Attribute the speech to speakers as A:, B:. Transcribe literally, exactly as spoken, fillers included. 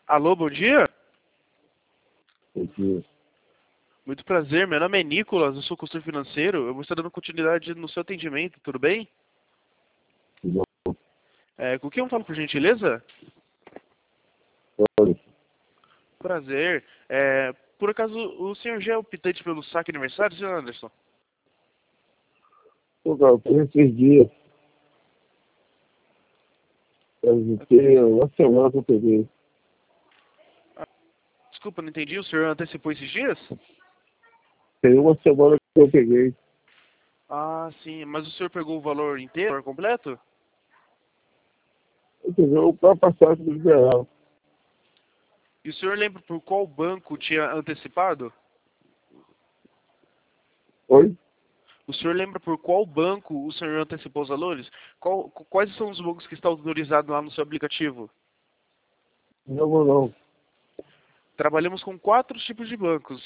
A: Alô, bom dia?
B: Porque,
A: Muito prazer, meu nome é Nicolas, eu sou consultor financeiro, eu vou estar dando continuidade no seu atendimento, tudo bem?
B: não
A: É, com quem eu falo, por gentileza?
B: pode.
A: Prazer. É, por acaso, o senhor já é optante pelo saque aniversário, senhor Anderson?
B: Pô, cara, tem esses dias, eu tenho uma semana que eu peguei.
A: Ah, desculpa, não entendi, o senhor antecipou esses dias?
B: Tem uma semana que eu peguei.
A: Ah, sim, mas o senhor pegou o valor inteiro, o valor completo?
B: Entendeu? Para passar do liberal.
A: E o senhor lembra por qual banco tinha antecipado?
B: Oi?
A: O senhor lembra por qual banco o senhor antecipou os valores? Qual- quais são os bancos que estão autorizados lá no seu aplicativo?
B: Não vou não.
A: Trabalhamos com quatro tipos de bancos.